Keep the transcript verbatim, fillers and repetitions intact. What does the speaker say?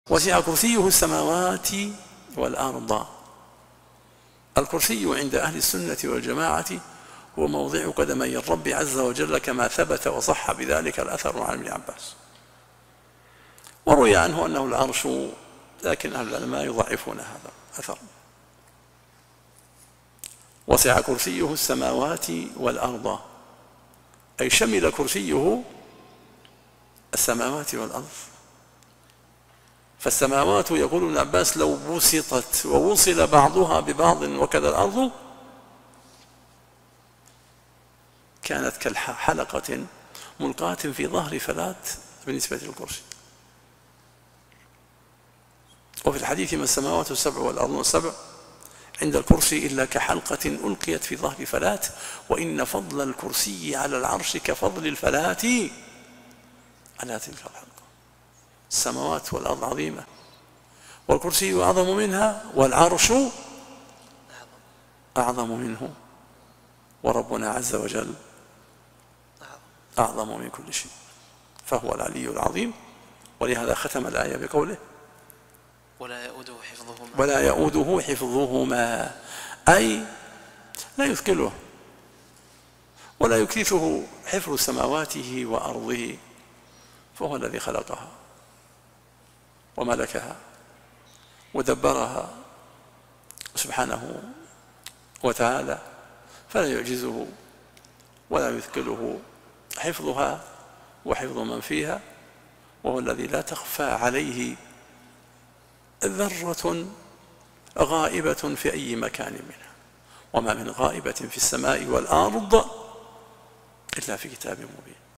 وسع كرسيه السماوات والأرض. الكرسي عند أهل السنة والجماعة هو موضع قدمي الرب عز وجل كما ثبت وصح بذلك الأثر عن ابن عباس، وروي عنه أنه العرش، لكن أهل العلماء يضعفون هذا الأثر. وسع كرسيه السماوات والأرض، أي شمل كرسيه السماوات والأرض. فالسماوات يقول ابن عباس لو بسطت ووصل بعضها ببعض وكذا الأرض كانت كالحلقة ملقاة في ظهر فلاة بالنسبة للكرسي. وفي الحديث ما السماوات السبع والأرض السبع عند الكرسي إلا كحلقة ألقيت في ظهر فلاة، وإن فضل الكرسي على العرش كفضل الفلاة على تلك الحلقة. السماوات والأرض عظيمة، والكرسي أعظم منها، والعرش أعظم منه، وربنا عز وجل أعظم من كل شيء، فهو العلي العظيم. ولهذا ختم الآية بقوله ولا يؤوده حفظهما ولا يؤوده حفظهما، أي لا يثقله ولا يكلفه حفظ سماواته وأرضه، فهو الذي خلقها وملكها ودبرها سبحانه وتعالى، فلا يعجزه ولا يثقله حفظها وحفظ من فيها، وهو الذي لا تخفى عليه ذرة غائبة في أي مكان منها، وما من غائبة في السماء والأرض إلا في كتاب مبين.